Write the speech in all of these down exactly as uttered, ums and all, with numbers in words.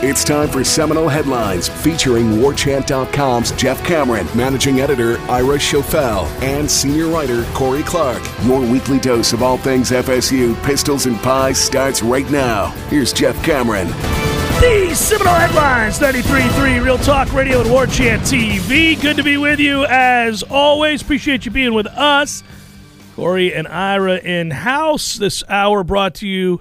It's time for Seminole Headlines featuring war chant dot com's Jeff Cameron, managing editor Ira Schoffel, and senior writer Corey Clark. Your weekly dose of all things F S U, Pistols, and Pies starts right now. Here's Jeff Cameron. The Seminole Headlines, ninety-three point three Real Talk Radio and War Chant T V. Good to be with you as always. Appreciate you being with us. Corey and Ira in-house. This hour brought to you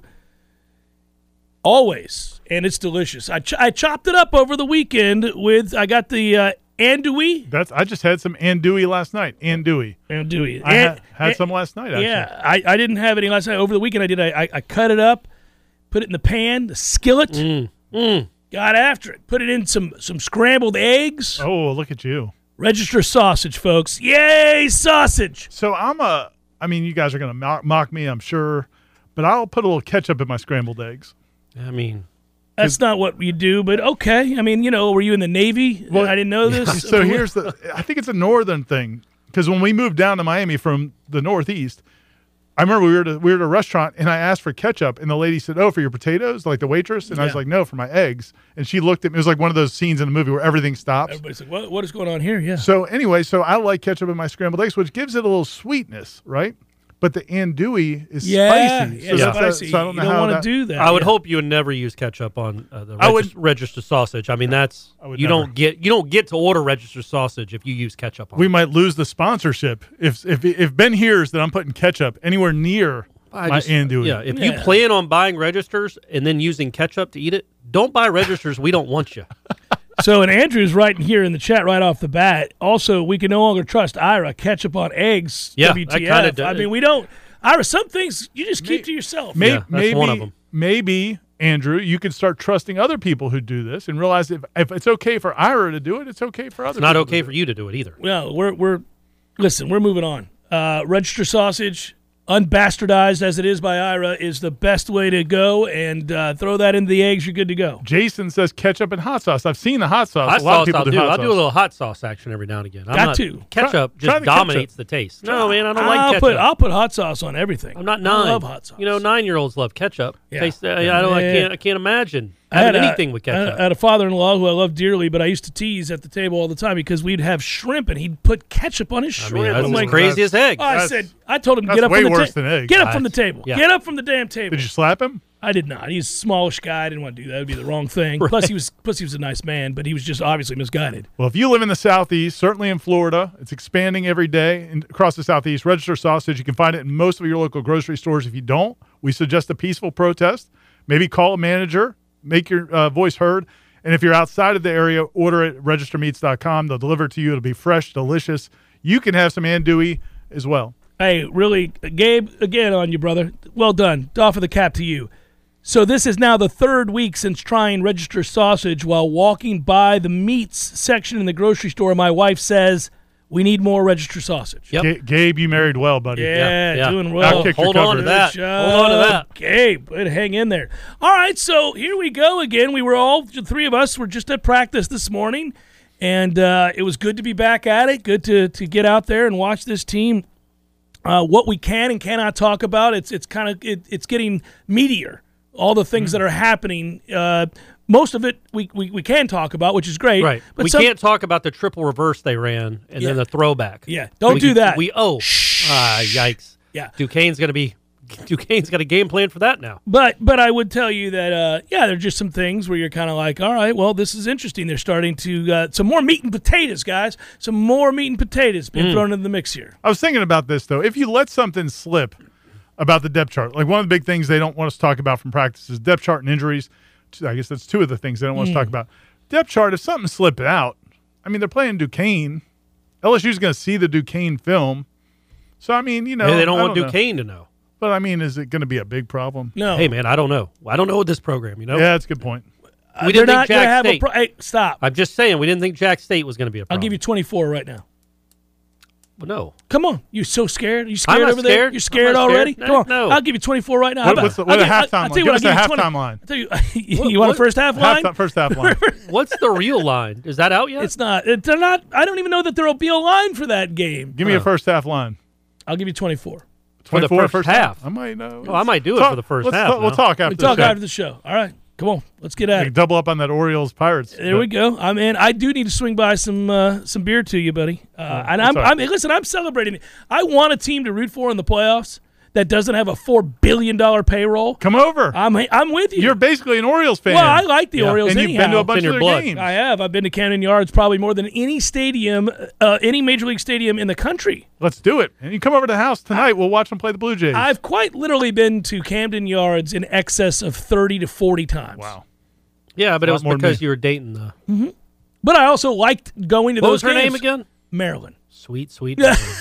always, and it's delicious. I, ch- I chopped it up over the weekend with, I got the uh, andouille. That's I just had some andouille last night. Andouille. Andouille. I and, had, had and, some last night, actually. Yeah, I, I didn't have any last night. Over the weekend I did. I, I, I cut it up, put it in the pan, the skillet, mm, mm. got after it. Put it in some, some scrambled eggs. Oh, look at you. Register sausage, folks. Yay, sausage. So I'm a, I mean, you guys are going to mock, mock me, I'm sure, but I'll put a little ketchup in my scrambled eggs. I mean, that's not what you do, but okay. I mean, you know, were you in the Navy? Well, I didn't know this. So here's the, I think it's a northern thing, because when we moved down to Miami from the Northeast, I remember we were, at a, we were at a restaurant, and I asked for ketchup, and the lady said, oh, for your potatoes, like the waitress? And yeah. I was like, no, for my eggs. And she looked at me. It was like one of those scenes in the movie where everything stops. Everybody's like, what, what is going on here? Yeah. So anyway, so I like ketchup in my scrambled eggs, which gives it a little sweetness, right? But the andouille is yeah, spicy. Yeah, so yeah. That's spicy. A, so I don't you know don't how want that, to do that. I would yeah. hope you would never use ketchup on uh, the I regis- would, register sausage. I mean, that's you never. don't get you don't get to order register sausage if you use ketchup on we it. might lose the sponsorship if if if Ben hears that I'm putting ketchup anywhere near I my just, andouille. Yeah, if yeah. you plan on buying registers and then using ketchup to eat it, don't buy registers. We don't want you. So, and Andrew's writing here in the chat right off the bat. Also, we can no longer trust Ira. Ketchup on eggs. Yeah, W T F. I kind of. I mean, we don't. Ira, some things you just keep May, to yourself. May, yeah, that's maybe, one of them. Maybe, Andrew, you could start trusting other people who do this and realize if, if it's okay for Ira to do it, it's okay for others. It's not people okay to do for it. you to do it either. Well, we're we're listen. We're moving on. Uh, register sausage, unbastardized as it is by Ira, is the best way to go. And uh, throw that into the eggs. You're good to go. Jason says ketchup and hot sauce. I've seen the hot sauce. Hot a lot sauce, of people I'll do. do. Hot I'll sauce. do a little hot sauce action every now and again. I'm Got not, to. Ketchup Try- try just the dominates ketchup. the taste. No, man, I don't I'll like ketchup. put I'll put hot sauce on everything. I'm not nine. I love hot sauce. You know, nine-year-olds love ketchup. Yeah. Taste, uh, I don't. I Yeah. can't. I can't imagine I had having a- anything with ketchup. I had a father-in-law who I love dearly, but I used to tease at the table all the time because we'd have shrimp and he'd put ketchup on his I shrimp. mean, that's I'm as like, crazy as eggs. oh, I That's- said, I told him to that's get up way from the worse table. than eggs. Get up Uh, from the table. yeah. Get up from the damn table. Did you slap him? I did not. He's a smallish guy. I didn't want to do that. It would be the wrong thing. Right. Plus, he was plus he was a nice man, but he was just obviously misguided. Well, if you live in the Southeast, certainly in Florida, it's expanding every day in, across the Southeast. Register sausage. You can find it in most of your local grocery stores. If you don't, we suggest a peaceful protest. Maybe call a manager, make your uh, voice heard. And if you're outside of the area, order it at register meats dot com. They'll deliver it to you. It'll be fresh, delicious. You can have some andouille as well. Hey, really, Gabe, again on you, brother. Well done. Doff of the cap to you. So this is now the third week since trying register sausage while walking by the meats section in the grocery store. My wife says, we need more register sausage. Yep. Ga- Gabe, you married well, buddy. Yeah, Yeah, yeah. doing well. I'll kick your Hold on cover. to that. Good Hold on to job, that. Gabe, way to hang in there. All right, so here we go again. We were all, the three of us were just at practice this morning, and uh, it was good to be back at it. Good to, to get out there and watch this team. Uh, what we can and cannot talk about, it's it's kind of it, it's getting meatier. All the things mm. that are happening, uh, most of it we, we, we can talk about, which is great. Right. But we some, can't talk about the triple reverse they ran and Yeah. then the throwback. Yeah, don't we, do that. We oh, ah, yikes. Yeah. Duquesne's gonna be. Duquesne's got a game plan for that now. But but I would tell you that uh, yeah, there are just some things where you're kind of like, all right, well, this is interesting. They're starting to uh, some more meat and potatoes, guys. Some more meat and potatoes being Mm. thrown into the mix here. I was thinking about this, though. If you let something slip about the depth chart, like one of the big things they don't want us to talk about from practice is depth chart and injuries. I guess that's two of the things they don't want us to talk about. Depth chart, if something slipped out, I mean, they're playing Duquesne. L S U's going to see the Duquesne film. So, I mean, you know. Maybe they don't I want know. Duquesne to know. But, I mean, is it going to be a big problem? No, Hey, man, I don't know. I don't know with this program, you know? Yeah, that's a good point. Uh, we they're didn't not think going to Jack have State. a. Pro- hey, stop! I'm just saying, we didn't think Jack State was going to be a I'll problem. give you twenty-four right now. Well, no. Come on, you so scared? You scared I'm not over there? scared. You're I'm scared not scared. already? No, Come on, no. I'll give you twenty-four right now. How What- about- what's the- I'll what a give- I'll- halftime I'll line? tell you Give what, us a I'll give you halftime twenty line. I'll tell you, you What- want a what- first half line? Half, first half line. What's the real line? Is that out yet? It's not. It, they're not. I don't even know that there will be a line for that game. Give me Oh. a first half line. I'll give you twenty-four. For the twenty-four first half. I might know. Oh, I might do it Talk- for the first let's half talk- We'll now. talk after We the talk show. after the show. All right. Come on, let's get at Like it. double up on that Orioles Pirates. There we go. I'm in. I do need to swing by some uh, some beer to you, buddy. Uh, and that's I'm, all right. I'm listen. I'm celebrating it. I want a team to root for in the playoffs that doesn't have a four billion dollar payroll. Come over. I'm I'm with you. You're basically an Orioles fan. well, I like the Yeah. Orioles and you've anyhow. been to a bunch in of your their blood. games. I have. I've been to Camden Yards probably more than any stadium, uh, any major league stadium in the country. Let's do it. And you come over to the house tonight. We'll watch them play the Blue Jays. I've quite literally been to Camden Yards in excess of thirty to forty times. wow. Yeah, but A it lot was more than because me. you were dating the. But I also liked going to What those was her games. name again? Marilyn. Sweet, sweet.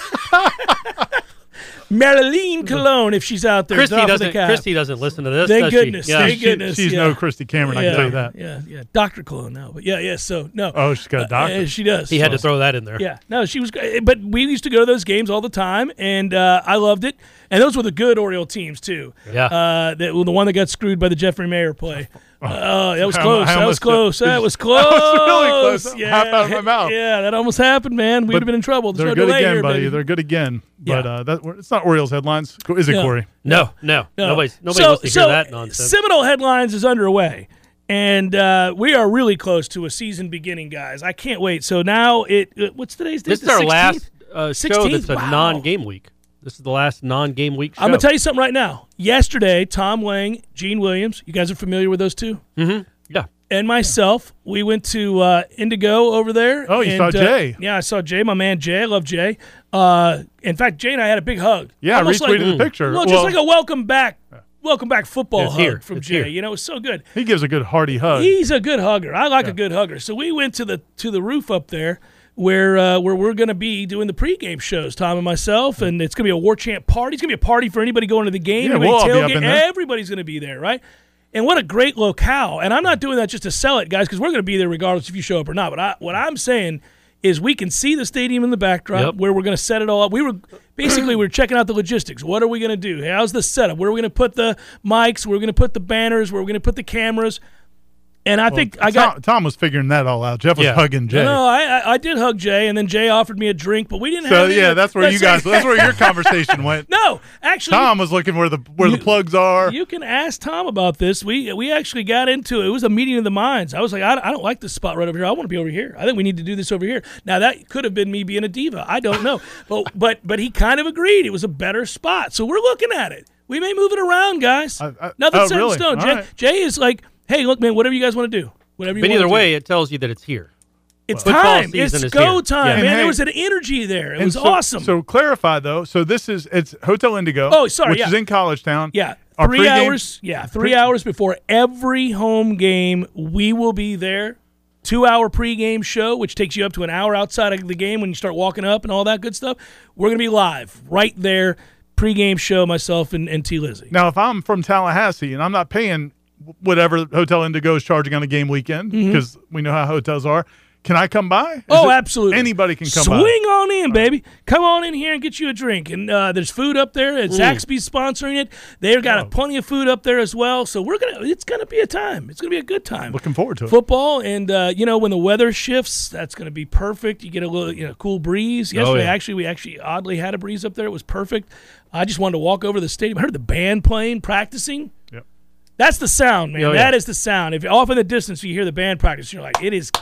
Marilyn Cologne, if she's out there. Christy drop of the doesn't. cap. Christy doesn't listen to this. Thank does goodness. She? Yeah. Thank She- goodness. she's yeah. no Christy Cameron, I yeah, can tell you that. Yeah, yeah. Doctor Cologne now. But yeah, yeah, so no. Oh, she's got a doctor. Uh, she does. He had to throw that in there. Yeah, no, she was great. But we used to go to those games all the time, and uh, I loved it. And those were the good Oriole teams, too. Yeah. Uh, the, well, the one that got screwed by the Jeffrey Mayer play. Uh, that was I- close. I that was almost- close. That was close. That was really close. Yeah. Half out of my mouth. Yeah, that almost happened, man. We'd But have been in trouble. There's They're no good delay again, here, buddy. baby. They're good again. But Yeah. uh, that it's not Orioles headlines, is it, No. Corey? No, no, No. nobody's nobody so, wants to so hear that nonsense. Seminole Headlines is underway, and uh, we are really close to a season beginning, guys. I can't wait. So now it. Uh, what's today's date? This is The our sixteenth? last uh, show sixteenth? that's a Wow. non-game week. This is the last non-game week show. I'm gonna tell you something right now. Yesterday, Tom Lang, Gene Williams. You guys are familiar with those two? Mm-hmm. Yeah. And myself, we went to uh, Indigo over there. Oh, you and, saw uh, Jay. yeah, I saw Jay, my man Jay. I love Jay. Uh, in fact, Jay and I had a big hug. Yeah, I Almost retweeted like, the picture. Well, just Well, like a welcome back, welcome back football It's hug here. from It's Jay. here. You know, it was so good. he gives a good hearty hug. He's a good hugger. I like a good hugger. So we went to the to the roof up there where uh, where we're going to be doing the pregame shows, Tom and myself, and it's going to be a War Chant party. It's going to be a party for anybody going to the game. Yeah, anybody we'll all be up tailgate. in there. Everybody's going to be there, right? And what a great locale. And I'm not doing that just to sell it, guys, because we're going to be there regardless if you show up or not. But I, what I'm saying is we can see the stadium in the backdrop Yep. where we're going to set it all up. We were basically we were checking out the logistics. What are we going to do? How's the setup? Where are we going to put the mics? Where are we going to put the banners? Where are we going to put the cameras? And I think I got Tom, Tom was figuring that all out. Jeff was Yeah. hugging Jay. no, I, I I did hug Jay, and then Jay offered me a drink, but we didn't so have. any- yeah, that's where you guys. That's where your conversation went. No, actually, Tom was looking where the where You- the plugs are. you can ask Tom about this. We we actually got into it. It was a meeting of the minds. I was like, I, I don't like this spot right over here. I want to be over here. I think we need to do this over here. Now that could have been me being a diva. I don't know, but but but he kind of agreed. It was a better spot. So we're looking at it. We may move it around, guys. I- I- Nothing oh, set really? in stone. All Jay, right. Jay is like, hey, look, man, whatever you guys want to do. Whatever you But want either to way, do. it tells you that it's here. It's Football time. season It's is go here. time, Yeah. man. And there hey- was an energy there. It And was so, awesome. So clarify though. So this is it's Hotel Indigo. Oh, sorry, which yeah. is in College Town. Yeah, Our three pregame- hours. Yeah, three pre- hours before every home game, we will be there. Two-hour pregame show, which takes you up to an hour outside of the game when you start walking up and all that good stuff. We're gonna be live right there. Pregame show, myself and, and T. Lizzie. Now, if I'm from Tallahassee and I'm not paying whatever Hotel Indigo is charging on a game weekend, because we know how hotels are, can I come by? Is Mm-hmm. Oh, it- absolutely. Anybody can come Swing by. on in, baby. Come on in here and get you a drink. And uh, there's food up there. And Zaxby's sponsoring it. They've got Oh. plenty of food up there as well. So we're gonna. It's gonna be a time. It's gonna be a good time. Looking forward to it. Football, and uh, you know when the weather shifts, that's going to be perfect. You get a little, you know, cool breeze. Yesterday, yeah. actually, we actually oddly had a breeze up there. It was perfect. I just wanted to walk over to the stadium. I heard the band playing, practicing. Yep. That's the sound, man. Oh, That yeah. is the sound. If you're off in the distance, you hear the band practice, you're like, it is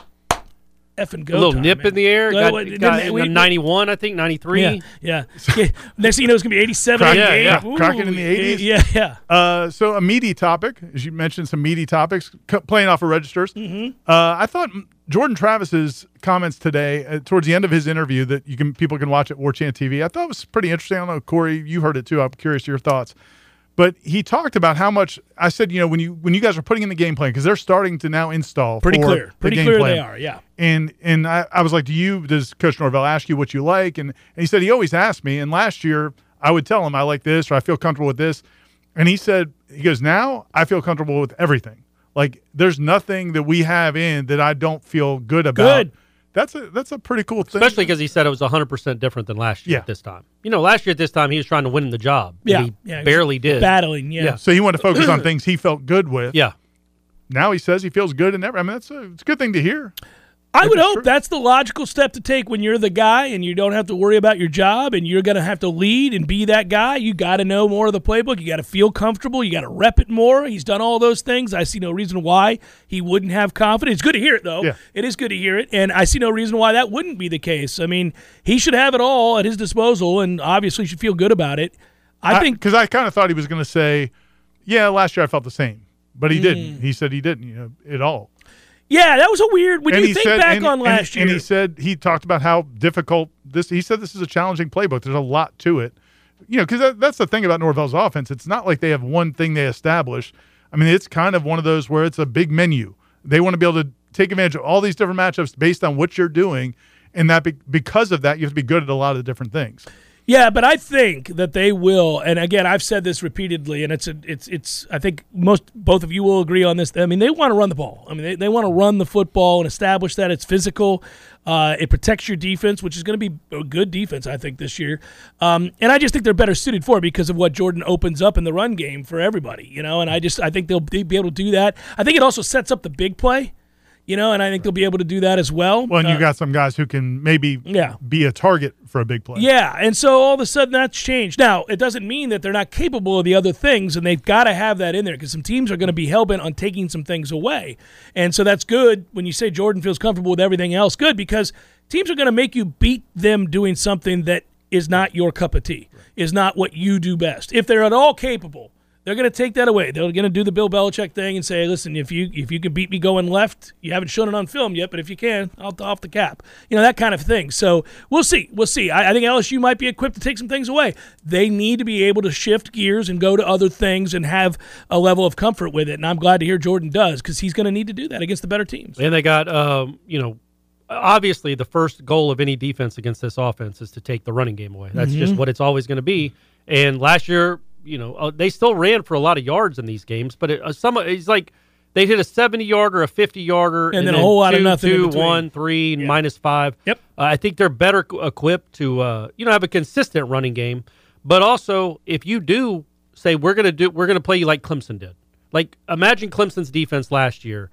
effing go A little time, nip man. in the air. Well, Got, it didn't- got we- ninety-one, I think, ninety-three. Yeah, yeah. Okay, next thing you know, it's gonna be eighty-seven. Crack- eighty-eight. yeah, yeah. Cracking in the Ooh, eighties. Yeah, yeah. Uh, so a meaty topic, as you mentioned, some meaty topics c- playing off of registers. Mm-hmm. Uh, I thought Jordan Travis's comments today, uh, towards the end of his interview, that you can people can watch at War Chant T V. I thought was pretty interesting. I don't know, Corey, you heard it too. I'm curious your thoughts. But he talked about how much I said, you know, when you when you guys are putting in the game plan, because they're starting to now install Pretty for clear. the Pretty game clear plan. they are. Yeah. And and I, I was like, do you does Coach Norvell ask you what you like? And, and he said he always asked me. And last year I would tell him I like this or I feel comfortable with this. And he said, he goes, now I feel comfortable with everything. Like there's nothing that we have in that I don't feel good about. Good. That's a that's a pretty cool thing. Especially because he said it was one hundred percent different than last year Yeah. at this time. You know, last year at this time, he was trying to win the job. and Yeah, He yeah, barely did. Battling. Yeah. Yeah. So he wanted to focus on things he felt good with. Yeah. Now he says he feels good and every. I mean, that's a it's a good thing to hear. I If would it's hope true. that's the logical step to take when you're the guy and you don't have to worry about your job and you're going to have to lead and be that guy. You got to know more of the playbook. You got to feel comfortable. You got to rep it more. He's done all those things. I see no reason why he wouldn't have confidence. It's good to hear it, though. Yeah. It is good to hear it, and I see no reason why that wouldn't be the case. I mean, he should have it all at his disposal and obviously should feel good about it. I, I think because I kind of thought he was going to say, yeah, last year I felt the same, but he Mm. didn't. He said he didn't, you know, at all. Yeah, that was a weird. When And you he think said- back and- on and- last year, and he said he talked about how difficult this. He said this is a challenging playbook. There's a lot to it, you know, because that, that's the thing about Norvell's offense. It's not like they have one thing they establish. I mean, it's kind of one of those where it's a big menu. They want to be able to take advantage of all these different matchups based on what you're doing, and that be, because of that, you have to be good at a lot of different things. yeah, but I think that they will. And again, I've said this repeatedly, and it's a, it's it's. I think most both of you will agree on this. I mean, they want to run the ball. I mean, they, they want to run the football and establish that it's physical. Uh, it protects your defense, which is going to be a good defense, I think, this year. Um, and I just think they're better suited for it because of what Jordan opens up in the run game for everybody. You know, and I just I think they'll be able to do that. I think it also sets up the big play. You know, and I think they'll be able to do that as well. Well, and Uh, you got some guys who can maybe Yeah. be a target for a big play. Yeah, and so all of a sudden that's changed. Now, it doesn't mean that they're not capable of the other things, and they've got to have that in there because some teams are going to be hell-bent on taking some things away. And so that's good when you say Jordan feels comfortable with everything else. Good, because teams are going to make you beat them doing something that is not your cup of tea, is not what you do best. If they're at all capable, they're going to take that away. They're going to do the Bill Belichick thing and say, listen, if you if you can beat me going left, you haven't shown it on film yet, but if you can, I'll off the cap. You know, that kind of thing. So we'll see. We'll see. I, I think L S U might be equipped to take some things away. They need to be able to shift gears and go to other things and have a level of comfort with it. And I'm glad to hear Jordan does because he's going to need to do that against the better teams. And they got, um, you know, obviously the first goal of any defense against this offense is to take the running game away. That's just what it's always going to be. And last year, you know, uh, they still ran for a lot of yards in these games, but it, uh, some it's like they hit a seventy-yarder, a fifty-yarder, And then a whole lot of two, nothing in two, between. one, three, Yeah. minus five. Yep. Uh, I think they're better c- equipped to, uh, you know, have a consistent running game. But also, if you do say we're gonna do, we're gonna play you like Clemson did. Like imagine Clemson's defense last year.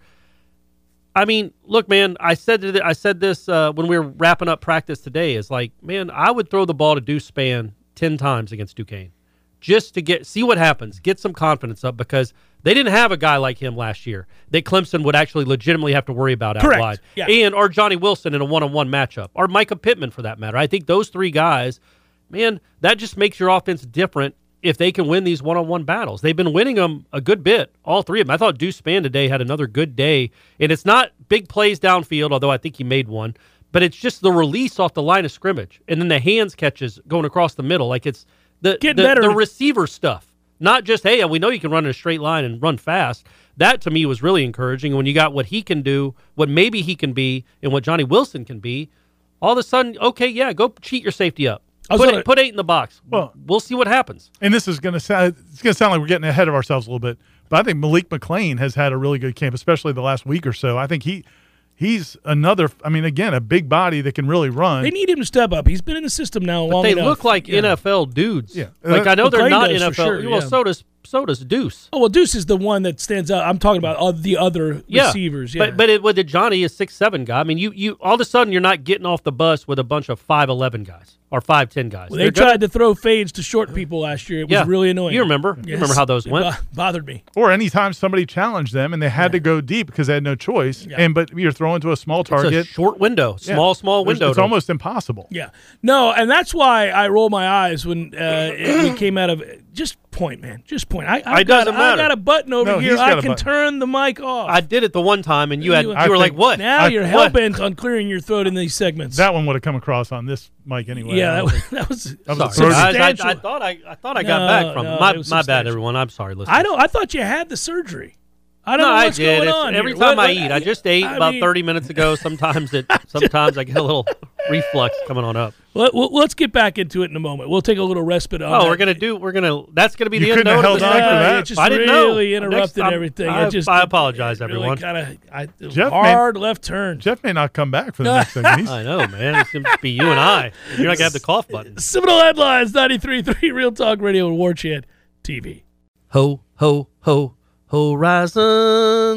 I mean, look, man. I said th- I said this uh, when we were wrapping up practice today. Is like, man, I would throw the ball to Deuce Spann ten times against Duquesne, just to get see what happens, get some confidence up because they didn't have a guy like him last year that Clemson would actually legitimately have to worry about out Correct. wide, Yeah. and or Johnny Wilson in a one-on-one matchup, or Micah Pittman for that matter. I think those three guys, man, that just makes your offense different. If they can win these one-on-one battles. They've been winning them a good bit, all three of them. I thought Deuce Spann today had another good day, and it's not big plays downfield, although I think he made one, but it's just the release off the line of scrimmage, and then the hands catches going across the middle. Like it's the, Getting the, better. the receiver stuff, not just, hey, we know you can run in a straight line and run fast. That, to me, was really encouraging. And when you got what he can do, what maybe he can be, and what Johnny Wilson can be, all of a sudden, okay, yeah, go cheat your safety up. I was Put, gonna- eight, put eight in the box. Well- we'll see what happens. And this is going to sound it's going to sound like we're getting ahead of ourselves a little bit, but I think Malik McLean has had a really good camp, especially the last week or so. I think he he's another. I mean, again, a big body that can really run. They need him to step up. He's been in the system now But long they enough. look like Yeah. N F L dudes. Yeah. Like I know they're McLean not does N F L. for sure, well, yeah. so does so does Deuce. Oh, well, Deuce is the one that stands out. I'm talking about uh, the other Yeah. receivers. Yeah. But but it, with the Johnny is six seven guy. I mean, you you all of a sudden you're not getting off the bus with a bunch of five eleven guys or five ten guys. Well, they They're gonna- tried to throw fades to short people last year. It was yeah. really annoying. You remember? You Yes. remember how those It went? bo- bothered me. or anytime somebody challenged them and they had to go deep because they had no choice. Yeah. And but you're throwing to a small It's target. a short window, Yeah. small small There's- window. It's to- almost impossible. Yeah. No, and that's why I roll my eyes when uh, it, we came out of just point, man. Just point. I, I It got, doesn't I matter. got a button over No, here. he's got I a can button. turn the mic off. I did it the one time, and you had You- you I were like, think- "What?" now I- you're what? hell bent on clearing your throat in these segments. That one would have come across on this mic anyway. yeah, I that don't was, think- that was. That was a Sorry, thirty- guys. I, I, substantial. thought I I thought I got No, back from no, it. My it was my bad, substantial. everyone. I'm sorry, listeners. I don't. I thought you had the surgery. I don't No, know I what's did. going It's- on. every here. time What- I eat, I just ate I about mean- thirty minutes ago. Sometimes it, sometimes I get a little reflux coming on up. Let, well, let's get back into it in a moment. We'll take a little respite on Oh, that. we're gonna do. We're gonna. That's gonna be You the end couldn't note have of the held on segment. for Yeah, that. it just I didn't know. really Next interrupted time- everything. I, it just, I apologize, it everyone. Really kind of I, Jeff hard left turn. Jeff may not come back for the next segment. He's- I know, man. It seems to be you and I. You're not gonna have the cough button. Seminole Headlines, ninety-three point three Real Talk Radio and War Chant T V. Ho ho ho horizons.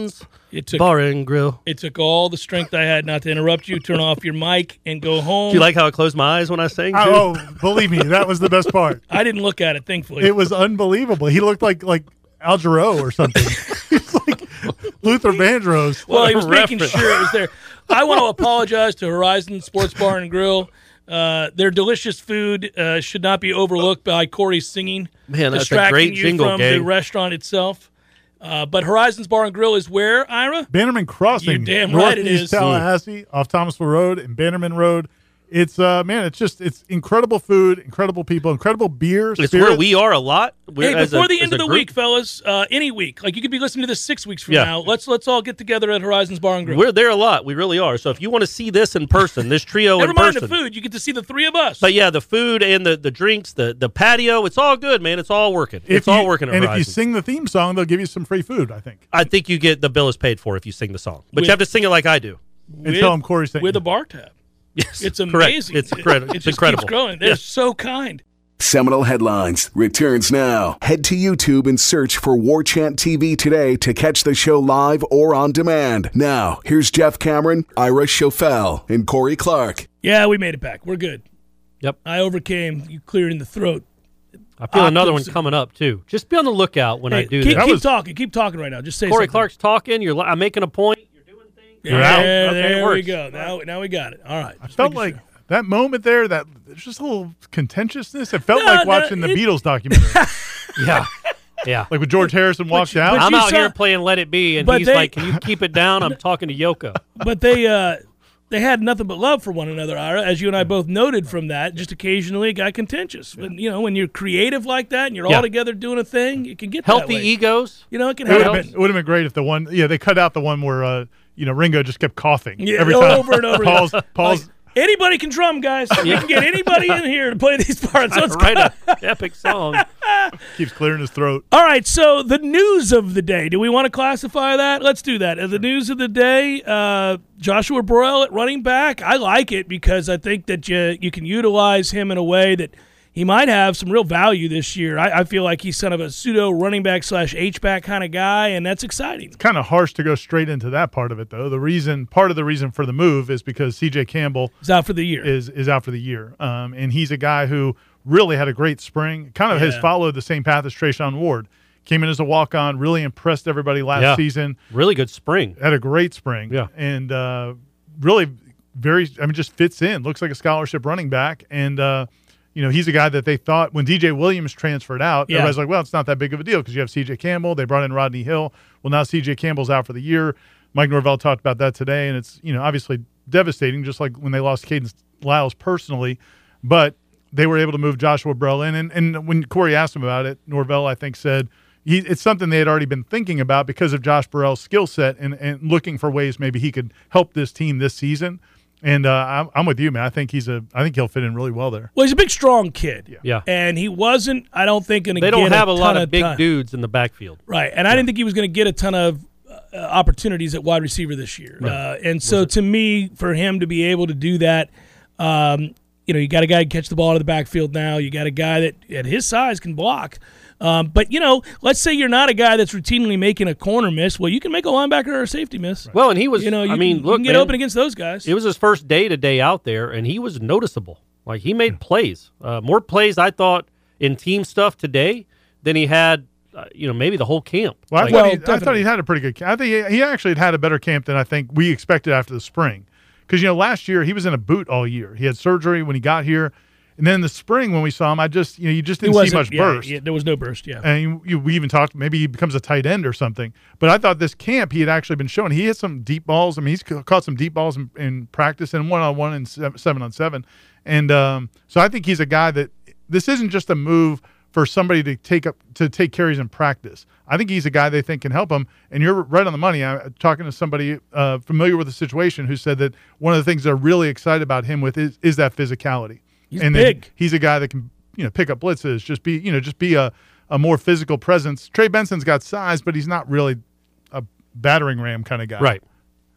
It took Bar and grill. it took all the strength I had not to interrupt you, turn off your mic, and go home. Do you like how I closed my eyes when I sang? Too? Oh, oh, believe me, that was the best part. I didn't look at it, thankfully. It was unbelievable. He looked like like Al Jarreau or something. He's like Luther Vandross. well, he was making reference. sure it was there. I want to apologize to Horizon Sports Bar and Grill. Uh, their delicious food uh, should not be overlooked by Corey singing, Man, that's a distracting great you jingle, from the gang. restaurant itself. Uh, but Horizon's Bar and Grill is where, Ira? Bannerman Crossing. You're damn right it Northeast is. Tallahassee, off Thomasville Road and Bannerman Road. It's uh man, it's just it's incredible food, incredible people, incredible beer. It's spirits. where we are a lot. We're, Hey, as before a- the as end a of the group. week, fellas, uh, any week, like you could be listening to this six weeks from Yeah. now. Let's let's all get together at Horizon's Bar and Grill. We're there a lot. We really are. So if you want to see this in person, this trio Never in mind person. the food, you get to see the three of us. But yeah, the food and the, the drinks, the, the patio, it's all good, man. It's all working. If it's you- all working at And if you Horizon. sing the theme song, they'll give you some free food, I think. I think you get the bill is paid for if you sing the song. But With- you have to sing it like I do. And tell them Corey sent with you. a bar tab. Yes. It's correct. amazing. It's incredible. It, it It's just incredible. keeps growing. They're Yeah. so kind. Seminole Headlines returns now. Head to YouTube and search for War Chant T V today to catch the show live or on demand. Now, here's Jeff Cameron, Ira Schofel, and Corey Clark. Yeah, we made it back. We're good. Yep. I overcame you clearing the throat. I feel another one Optimism. coming up, too. Just be on the lookout when I Hey, do keep, that. keep was- talking. Keep talking right now. Just say Corey something. Clark's talking. You're. li- I'm making a point. You're doing things. There, out. there Okay, it we works. go. Now, now we got it. All right. I Just felt making like sure. that moment there, that there's just a little contentiousness. It felt No, like no, watching the it- Beatles documentary. Yeah. Yeah. Like when George Harrison walked you- out. but I'm you out saw- here playing Let It Be, and but he's they- like, "Can you keep it down?" I'm talking to Yoko. But they uh, they had nothing but love for one another, Ira, as you and I both noted from that. Just occasionally it got contentious. But, you know, when you're creative like that and you're Yeah. all together doing a thing, it can get Healthy that way. egos. You know, it can It would, happen. have been, it would have been great if the one, yeah, they cut out the one where, uh, you know, Ringo just kept coughing Yeah, every time. over and over. Paul's, Paul's, Like, anybody can drum, guys. We can get anybody in here to play these parts. Let's Write go. an epic song. keeps clearing his throat. All right, so the news of the day. Do we want to classify that? Let's do that. As the news of the day, uh, Joshua Burrell at running back. I like it because I think that you, you can utilize him in a way that he might have some real value this year. I, I feel like he's kind of a pseudo running back slash H-back kind of guy, and that's exciting. Kind of harsh to go straight into that part of it, though. The reason, part of the reason for the move is because C J Campbell He's out for the year. is is out for the year, um, and he's a guy who really had a great spring. Kind of has Yeah. followed the same path as Trayshawn Ward. Came in as a walk on, really impressed everybody last Yeah. season. Really good spring. Had a great spring, Yeah. and uh, really very. I mean, just fits in. Looks like a scholarship running back, and uh, you know he's a guy that they thought when D J Williams transferred out, Yeah. everybody's like, well, it's not that big of a deal because you have C J Campbell. They brought in Rodney Hill. Well, now C J Campbell's out for the year. Mike Norvell talked about that today, and it's you know obviously devastating, just like when they lost Caden Lyles personally, but they were able to move Joshua Burrell in. And, and when Corey asked him about it, Norvell, I think, said he, it's something they had already been thinking about because of Josh Burrell's skill set and, and looking for ways maybe he could help this team this season. And uh, I'm, I'm with you, man. I think he's a. I think he'll fit in really well there. Well, he's a big, strong kid. Yeah. And he wasn't, I don't think, going to They get don't have a ton lot of big time. dudes in the backfield. Right, and I didn't think he was going to get a ton of uh, opportunities at wide receiver this year. Uh, and so, to me, for him to be able to do that, um, you know, you got a guy who can catch the ball out of the backfield now. You got a guy that, at his size, can block. Um, but, you know, let's say you're not a guy that's routinely making a corner miss. Well, you can make a linebacker or a safety miss. Well, and he was. You know, you I mean, can, look, you can get man, open against those guys. it was his first day to day out there, and he was noticeable. Like he made plays, uh, more plays I thought in team stuff today than he had. Uh, you know, maybe the whole camp. Well, I, Like, thought Well, he, I thought definitely. he had a pretty good camp. I think he, he actually had had a better camp than I think we expected after the spring. Because, you know, last year he was in a boot all year. He had surgery when he got here. And then in the spring when we saw him, I just, you know, you just He didn't see wasn't- much yeah, burst. yeah, there was no burst, yeah. And you, you, we even talked, maybe he becomes a tight end or something. But I thought this camp he had actually been showing. He had some deep balls. I mean, he's ca- caught some deep balls in, in practice and one-on-one and seven, seven on seven. And um, so I think he's a guy that this isn't just a move for somebody to take up to take carries in practice. I think he's a guy they think can help him. And you're right on the money. I'm talking to somebody uh, familiar with the situation who said that one of the things they're really excited about him with is, is that physicality. He's and that big. He's a guy that can, you know, pick up blitzes, just be, you know, just be a, a more physical presence. Trey Benson's got size, but he's not really a battering ram kind of guy. right.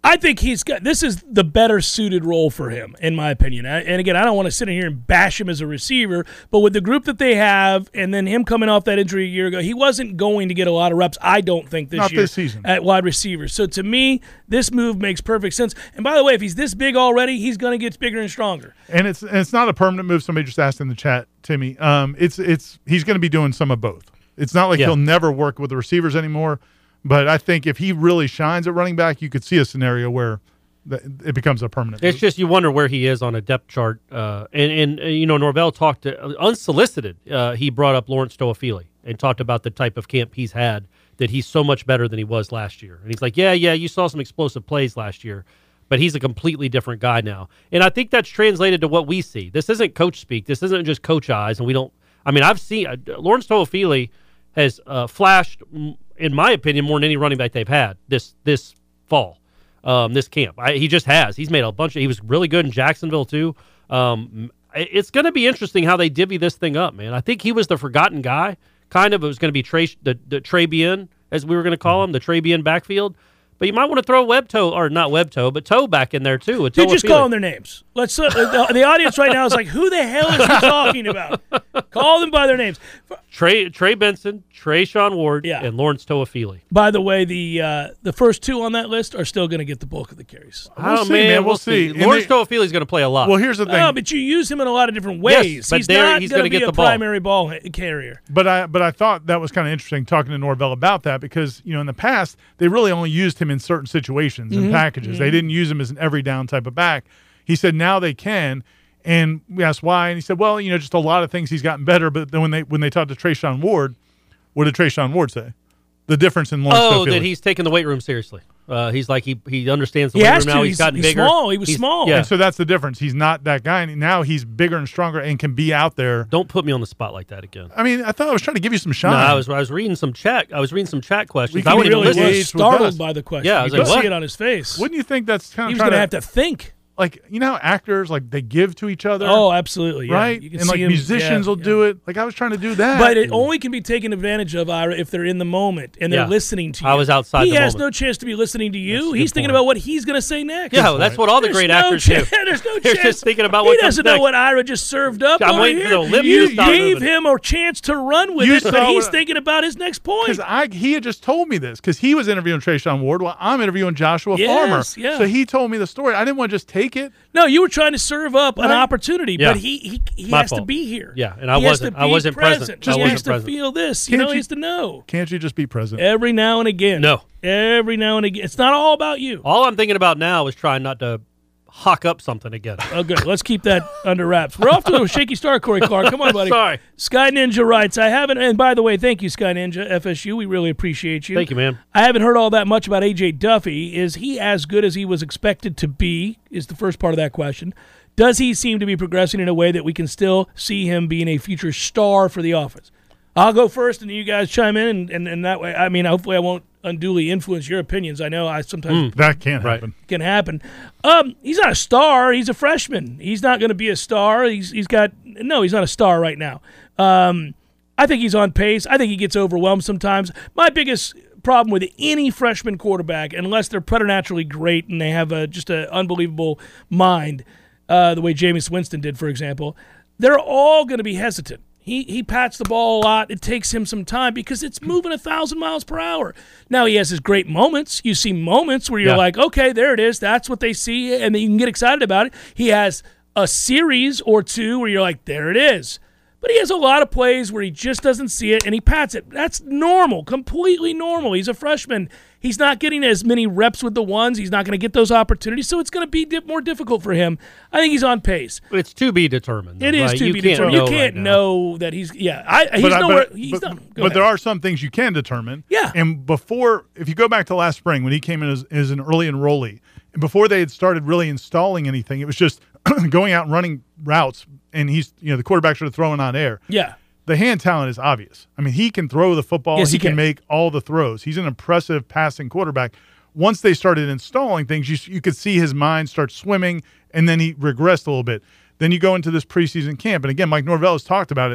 I think he's got this is the better suited role for him, in my opinion. And again, I don't want to sit in here and bash him as a receiver, but with the group that they have, and then him coming off that injury a year ago, he wasn't going to get a lot of reps. I don't think this Not year this season. at wide receiver. So to me, this move makes perfect sense. And by the way, if he's this big already, he's going to get bigger and stronger. And it's and it's not a permanent move. Somebody just asked in the chat, Timmy. Um, it's it's he's going to be doing some of both. It's not like Yeah. he'll never work with the receivers anymore. But I think if he really shines at running back, you could see a scenario where th- it becomes a permanent It's move. just you wonder where he is on a depth chart. Uh, and, and, uh, you know, Norvell talked to, uh, unsolicited, uh, he brought up Lawrence Toafili and talked about the type of camp he's had, that he's so much better than he was last year. And he's like, yeah, yeah, you saw some explosive plays last year, but he's a completely different guy now. And I think that's translated to what we see. This isn't coach speak. This isn't just coach eyes. And we don't, I mean, I've seen, uh, Lawrence Toafili has uh, flashed, in my opinion, more than any running back they've had this this fall, um, this camp. I, he just has. He's made a bunch of – he was really good in Jacksonville too. Um, it's going to be interesting how they divvy this thing up, man. I think he was the forgotten guy, kind of. It was going to be Trey, the, the Trey Bien, as we were going to call him, the Trey Bien backfield. But you might want to throw Web Toe, or not Web Toe, but Toe back in there too. Dude, just call them their names. Let's. Uh, the, the audience right now is like, who the hell is he talking about? Call them by their names. Trey Trey Benson, Trayshawn Ward, Yeah. and Lawrence Toafili. By the way, the uh, the first two on that list are still going to get the bulk of the carries. We'll see, man. We'll see. And Lawrence they- Toafili is going to play a lot. Well, here's the thing. No, but you use him in a lot of different ways. Yes, but he's there- not he's going gonna to be get a the ball. primary ball ha- carrier. But I but I thought that was kind of interesting talking to Norvell about that, because you know in the past they really only used him in certain situations and packages. They didn't use him as an every down type of back. He said now they can, and we asked why, and he said, well, you know, just a lot of things he's gotten better. But then when they when they talked to Trayshawn Ward, what did Trayshawn Ward say? The difference in Lawrence oh, Toafili. that he's taking the weight room seriously. Uh, he's like he he understands the He weight has room to. now. He's- He's gotten he's bigger. small. He was He's- small. Yeah. And so that's the difference. He's not that guy and now. He's bigger and stronger and can be out there. Don't put me on the spot like that again. I mean, I thought I was trying to give you some shine. No, I was I was reading some chat. I was reading some chat questions. We I can He wouldn't really even engage was listen. with us. startled by the question. Yeah, I was you like, could see what? it on his face. Wouldn't you think that's kind He of was trying going to to have to think. like you know how actors like they give to each other? Oh, absolutely. Yeah. right? You can And see like him- musicians yeah, will yeah. do it. Like I was trying to do that. But it only can be taken advantage of, Ira, if they're in the moment and they're Yeah. listening to you. I was outside He the has moment. no chance to be listening to you. That's a He's good thinking point. about what he's going to say next. Yeah, that's what all the There's great no actors chance. do. There's no They're chance. just thinking about he what comes doesn't know next. what Ira just served up. I'm over waiting here. for the lips You to stop gave moving. him a chance to run with You it, but saw he's what- thinking about his next point. Because I he had just told me this because he was interviewing Trayshawn Ward while I'm interviewing Joshua Yes, Farmer. yeah. So he told me the story. I didn't want to just take it. No, you were trying to serve up an Right. opportunity, Yeah. but he he, he My has to fault. be here. Yeah, and I he has wasn't- to I be wasn't present. I he wasn't has to present. feel this. You Can't know, he you- has to know. Can't you just be present? Every now and again. No. Every now and again. It's not all about you. All I'm thinking about now is trying not to hawk up something again. Okay, let's keep that under wraps. We're off to a shaky start, Corey Clark. Come on, buddy. Sorry. Sky Ninja writes, I haven't, and by the way, thank you, Sky Ninja, F S U. We really appreciate you. Thank you, man. I haven't heard all that much about A J Duffy. Is he as good as he was expected to be? Is the first part of that question. Does he seem to be progressing in a way that we can still see him being a future star for the offense? I'll go first, and then you guys chime in, and, and, and that way, I mean, hopefully I won't unduly influence your opinions. I know I sometimes That can't Right. happen. can happen. Um, he's not a star. He's a freshman. He's not going to be a star. He's he's got no. He's not a star right now. Um, I think he's on pace. I think he gets overwhelmed sometimes. My biggest problem with any freshman quarterback, unless they're preternaturally great and they have a just an unbelievable mind, uh, the way Jameis Winston did, for example, they're all going to be hesitant. He he pats the ball a lot. It takes him some time because it's moving a thousand miles per hour. Now he has his great moments. You see moments where you're Yeah. like, okay, there it is. That's what they see, and then you can get excited about it. He has a series or two where you're like, there it is. But he has a lot of plays where he just doesn't see it and he pats it. That's normal, completely normal. He's a freshman. He's not getting as many reps with the ones. He's not going to get those opportunities, so it's going to be di- more difficult for him. I think he's on pace. It's to be determined. though, It is right? to You be can't determined. know You can't right now. know that he's yeah. I, he's But I- nowhere. but, he's but, not. Go but ahead. there are some things you can determine. Yeah. And before, if you go back to last spring when he came in as, as an early enrollee, and before they had started really installing anything, it was just going out and running routes, and he's you know the quarterback started throwing on air. Yeah. The hand talent is obvious. I mean, he can throw the football. Yes, he, he can can. make all the throws. He's an impressive passing quarterback. Once they started installing things, you, you could see his mind start swimming, and then he regressed a little bit. Then you go into this preseason camp, and again, Mike Norvell has talked about it.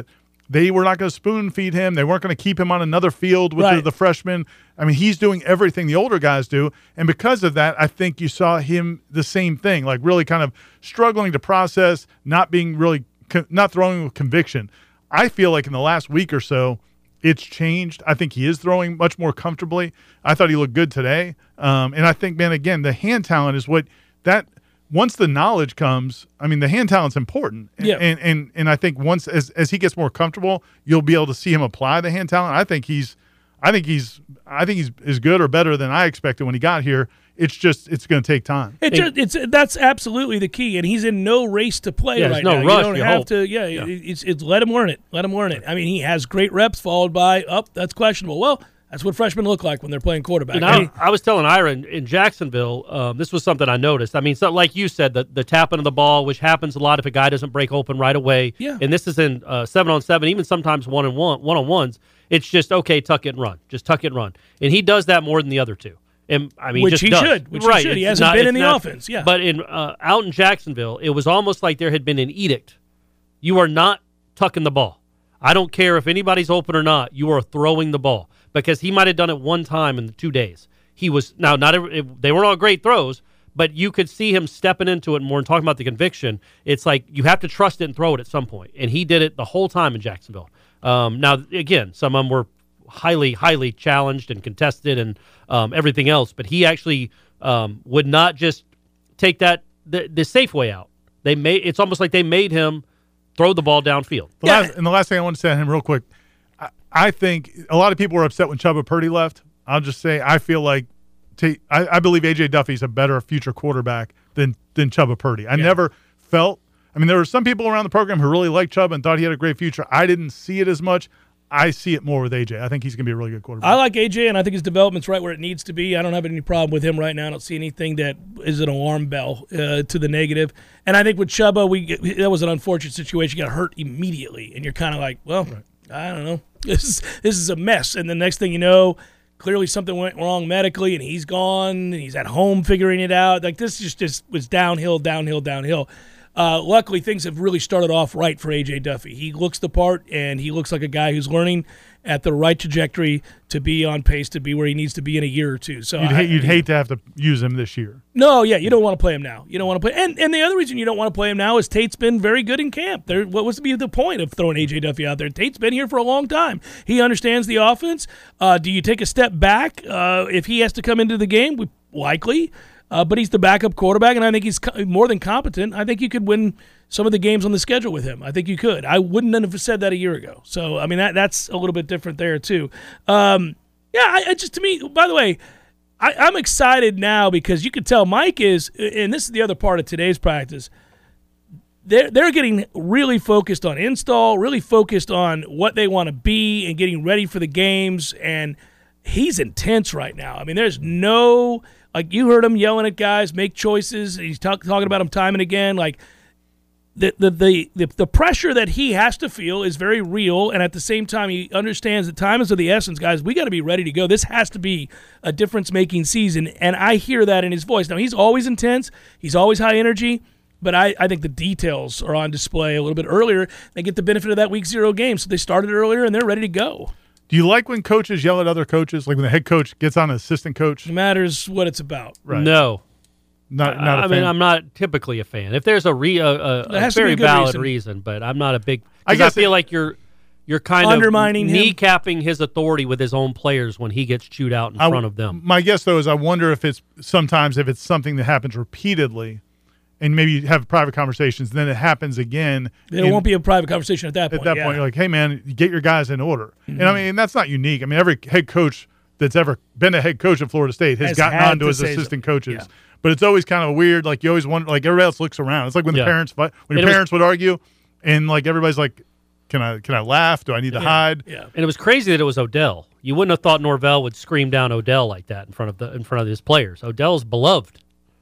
They were not going to spoon feed him. They weren't going to keep him on another field with Right. the, the freshmen. I mean, he's doing everything the older guys do. And because of that, I think you saw him the same thing, like really kind of struggling to process, not being really, not throwing with conviction. I feel like in the last week or so, it's changed. I think he is throwing much more comfortably. I thought he looked good today. Um, and I think, man, again, the hand talent is what that – once the knowledge comes, I mean, the hand talent's important. Yeah. And and and I think once as as he gets more comfortable, you'll be able to see him apply the hand talent. I think he's I think he's I think he's as good or better than I expected when he got here. It's just it's going to take time. It just, it's that's absolutely the key, and he's in no race to play Yeah, right there's no now. rush, you don't you have hope. to. Yeah, Yeah. It's, it's let him learn it. Let him learn it. I mean, he has great reps followed by up. Oh, that's questionable. Well, that's what freshmen look like when they're playing quarterback. And I mean, I, I was telling Ira in, in Jacksonville, um, this was something I noticed. I mean, so like you said, the, the tapping of the ball, which happens a lot if a guy doesn't break open right away. Yeah. And this is in uh, seven on seven, even sometimes one on one, one on ones. It's just okay, tuck it and run, just tuck it and run, and he does that more than the other two. And I mean, Which just he does. should, which he right. should. He It's hasn't not- been it's in the not- offense, yeah. But in uh, out in Jacksonville, it was almost like there had been an edict. You are not tucking the ball. I don't care if anybody's open or not. You are throwing the ball. Because he might have done it one time in the two days. He was now not every, they weren't all great throws, but you could see him stepping into it more and talking about the conviction. It's like you have to trust it and throw it at some point, and he did it the whole time in Jacksonville. Um, now again, some of them were highly, highly challenged and contested and um, everything else, but he actually um, would not just take that the, the safe way out. They made it's almost like they made him throw the ball downfield. The Yeah. last, and the last thing I want to say on him real quick, I, I think a lot of people were upset when Chubba Purdy left. I'll just say I feel like t- I, I believe A J Duffy's a better future quarterback than than Chubba Purdy. I Yeah. never felt – I mean, there were some people around the program who really liked Chubba and thought he had a great future. I didn't see it as much. I see it more with A J. I think he's going to be a really good quarterback. I like A J, and I think his development's right where it needs to be. I don't have any problem with him right now. I don't see anything that is an alarm bell uh, to the negative. And I think with Chubba, we that was an unfortunate situation. He got hurt immediately, and you're kind of like, well, right. I don't know. This is this is a mess. And the next thing you know, clearly something went wrong medically, and he's gone, and he's at home figuring it out. Like this just, just was downhill, downhill, downhill. Uh, luckily, things have really started off right for A J Duffy. He looks the part, and he looks like a guy who's learning at the right trajectory to be on pace to be where he needs to be in a year or two. So You'd, I, hate, you'd hate to have to use him this year. No, yeah, you don't want to play him now. You don't want to play, and and the other reason you don't want to play him now is Tate's been very good in camp. There, what was to be the point of throwing A J Duffy out there? Tate's been here for a long time. He understands the offense. Uh, do you take a step back uh, if he has to come into the game? We, likely. Uh, but he's the backup quarterback, and I think he's co- more than competent. I think you could win some of the games on the schedule with him. I think you could. I wouldn't have said that a year ago. So, I mean, that that's a little bit different there, too. Um, yeah, I, I just, to me, by the way, I, I'm excited now because you could tell Mike is, and this is the other part of today's practice, they're, they're getting really focused on install, really focused on what they want to be and getting ready for the games, and he's intense right now. I mean, there's no... Like, you heard him yelling at guys, make choices. He's talk, talking about them time and again. Like, the, the the the the pressure that he has to feel is very real, and at the same time, he understands that time is of the essence, guys. We got to be ready to go. This has to be a difference-making season, and I hear that in his voice. Now, he's always intense. He's always high energy, but I, I think the details are on display a little bit earlier. They get the benefit of that week zero game, so they started earlier, and they're ready to go. Do you like when coaches yell at other coaches, like when the head coach gets on an assistant coach? It matters what it's about. Right. No. Not, not a I fan. mean, I'm not typically a fan. If there's a, re, a, a, There a has to be very a good valid reason. reason. but I'm not a big. I I guess I feel it- like you're you're kind Undermining of him. kneecapping his authority with his own players when he gets chewed out in I- front of them. My guess, though, is I wonder if it's sometimes if it's something that happens repeatedly, and maybe you have private conversations, then it happens again. There in- won't be a private conversation at that point. At that yeah. point, you're like, hey, man, get your guys in order. Mm-hmm. And I mean, that's not unique. I mean, every head coach that's ever been a head coach at Florida State has, Has gotten had on to to his say assistant so. coaches. Yeah. But it's always kind of weird. Like, you always wonder, like, everybody else looks around. It's like when Yeah. the parents, fight- when And your it was- parents would argue, and like everybody's like, can I can I laugh? Do I need to Yeah. hide? Yeah. And it was crazy that it was Odell. You wouldn't have thought Norvell would scream down Odell like that in front of the in front of his players. Odell's beloved.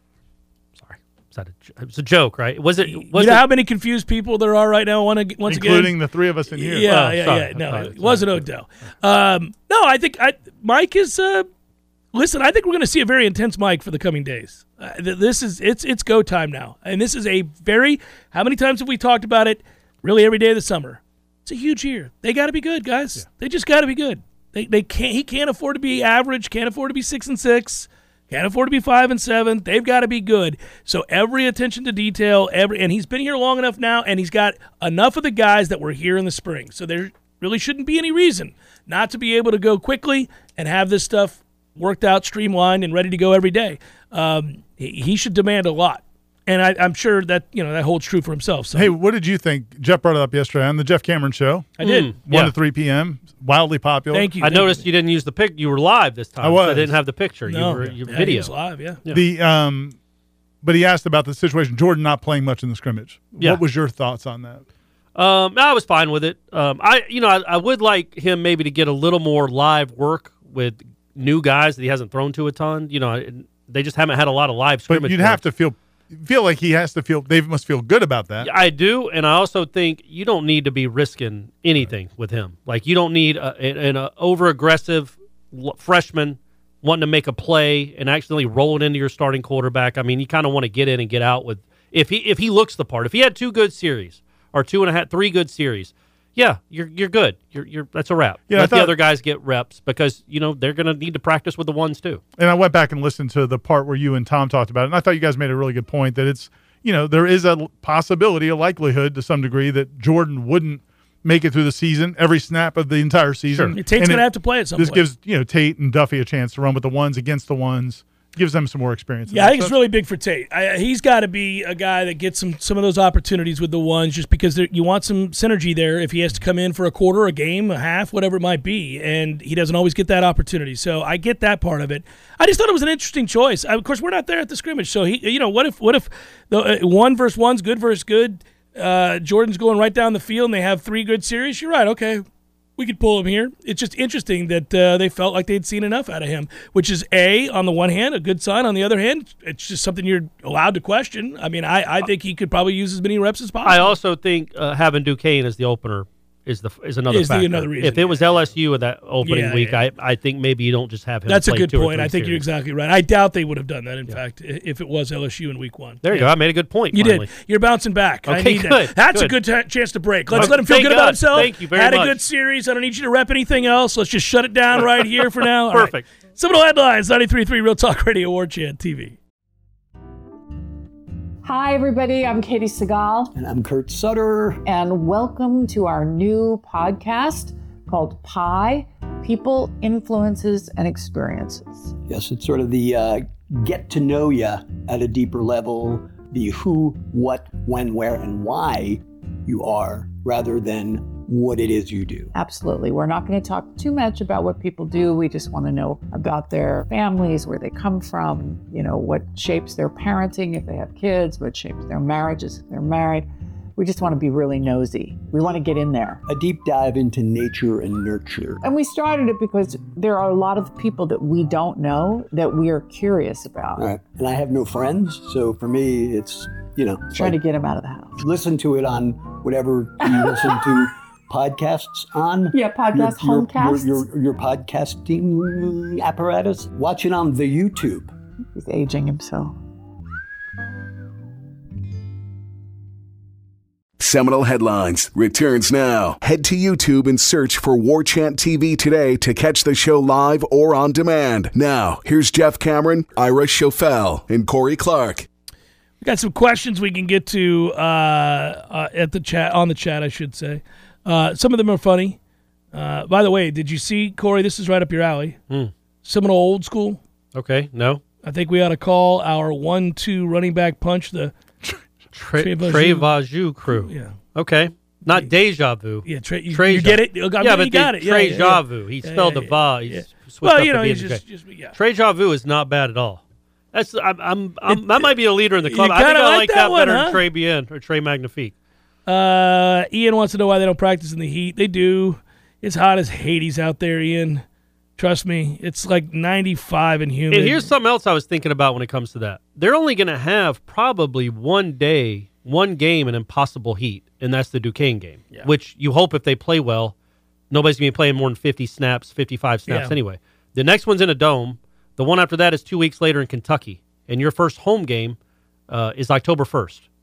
Sorry, was that a, it was a joke, right? Was it? Was you know it, how many confused people there are right now? Once again, once Including again? the three of us in here. Yeah, Oh, yeah, sorry. yeah. No, Sorry, it wasn't Odell. Um, no, I think I, Mike is. Uh, listen, I think we're going to see a very intense Mike for the coming days. Uh, th- this is it's it's go time now, and this is a very. How many times have we talked about it? Really, every day of the summer. It's a huge year. They got to be good, guys. Yeah. They just got to be good. They they can't. He can't afford to be average. Can't afford to be six and six. Can't afford to be five and seven. They've got to be good. So every attention to detail, every and he's been here long enough now, and he's got enough of the guys that were here in the spring. So there really shouldn't be any reason not to be able to go quickly and have this stuff worked out, streamlined, and ready to go every day. Um, he, he should demand a lot. And I, I'm sure that you know that holds true for himself. So. Hey, what did you think? Jeff brought it up yesterday on the Jeff Cameron Show. I did. Mm, one yeah. to three p.m. Wildly popular. Thank you. I thank noticed you. you didn't use the pic. You were live this time. I was. So I didn't have the picture. No, you were your yeah, video. he was live. Yeah. Yeah. The um, but he asked about the situation. Jordan not playing much in the scrimmage. Yeah. What was your thoughts on that? Um, I was fine with it. Um, I you know I, I would like him maybe to get a little more live work with new guys that he hasn't thrown to a ton. You know, they just haven't had a lot of live scrimmage. But you'd work. have to feel feel like he has to feel. They must feel good about that. I do, and I also think you don't need to be risking anything with him. Like you don't need a, an a over aggressive freshman wanting to make a play and accidentally roll it into your starting quarterback. I mean, you kind of want to get in and get out with if he if he looks the part. If he had two good series or two and a half, three good series. Yeah, you're you're good. You're you're that's a wrap. Yeah, Let I thought, the other guys get reps because you know they're going to need to practice with the ones too. And I went back and listened to the part where you and Tom talked about it, and I thought you guys made a really good point that it's you know there is a possibility, a likelihood to some degree that Jordan wouldn't make it through the season, every snap of the entire season. Sure. Tate's going to have to play at some This point. gives you know Tate and Duffy a chance to run with the ones against the ones. Gives them some more experience. Yeah, I think it's really big for Tate. I, he's got to be a guy that gets some, some of those opportunities with the ones just because there, you want some synergy there if he has to come in for a quarter, a game, a half, whatever it might be, and he doesn't always get that opportunity. So I get that part of it. I just thought it was an interesting choice. I, of course, we're not there at the scrimmage, so he, you know, what if what if the uh, one versus one's good versus good? Uh, Jordan's going right down the field, and they have three good series. You're right. Okay. We could pull him here. It's just interesting that uh, they felt like they'd seen enough out of him, which is, A, on the one hand, a good sign. On the other hand, it's just something you're allowed to question. I mean, I, I think he could probably use as many reps as possible. I also think uh, having Duquesne as the opener is the is another Is the factor. another reason, if it was yeah. L S U in that opening Yeah, week, yeah. I, I think maybe you don't just have him That's a play good two or point. three I think you're series. exactly right. I doubt they would have done that, in fact, i- if it was L S U in week one. There you Yeah. go. I made a good point. You finally. did. You're bouncing back. I Okay, need good, that. That's good. a good t- chance to break. Let's Okay, let him feel thank good about God. himself. Thank you very Had much. a good series. I don't need you to rep anything else. Let's just shut it down right here for now. All right. Perfect. Seminole Headlines, ninety-three point three Real Talk Radio, War Chant T V. Hi, everybody. I'm Katie Segal, And I'm Kurt Sutter. and welcome to our new podcast called Pi People, Influences, and Experiences. Yes, it's sort of the uh, get to know you at a deeper level, the who, what, when, where, and why you are, rather than what it is you do. Absolutely. We're not going to talk too much about what people do. We just want to know about their families, where they come from, you know, what shapes their parenting if they have kids, what shapes their marriages if they're married. We just want to be really nosy. We want to get in there. A deep dive into nature and nurture. And we started it because there are a lot of people that we don't know that we are curious about. All right. And I have no friends, so for me, it's, you know, Trying like, to get them out of the house. listen to it on whatever you listen to podcasts on. Yeah, podcast, your, your, homecasts. Your, your, your podcasting apparatus. Watch it on the YouTube. He's aging himself. Seminole Headlines returns now. Head to YouTube and search for War Chant T V today to catch the show live or on demand. Now, here's Jeff Cameron, Ira Schofel, and Corey Clark. We got some questions we can get to uh, uh, at the chat on the chat, I should say. Uh, some of them are funny. Uh, by the way, did you see, Corey? This is right up your alley. Hmm. Seminole Old School. Okay, no. I think we ought to call our one-two running back punch the Tre- Trevaju. Trevaju crew. yeah Okay. Not deja vu. yeah. Tre, you, Treja. you get it? I mean, yeah, you but got the it. Yeah, yeah, Treja yeah. vu. He Yeah, spelled yeah, the va. yeah. He's switched Well, up you the know, V he's and the just, K. just yeah. Treja vu is not bad at all. That's I'm, I'm, I'm It- that might be a leader in the you club. I think kinda I like like that that, one, better huh? than Trey Bien or Trey Magnifique. Uh, Ian wants to know why they don't practice in the heat. They do. It's hot as Hades out there, Ian. Trust me, it's like ninety-five and humid. And here's something else I was thinking about when it comes to that. They're only going to have probably one day, one game in impossible heat, and that's the Duquesne game, Yeah. which you hope if they play well, nobody's going to be playing more than fifty snaps, fifty-five snaps Yeah. anyway. The next one's in a dome. The one after that is two weeks later in Kentucky. And your first home game uh, is October first.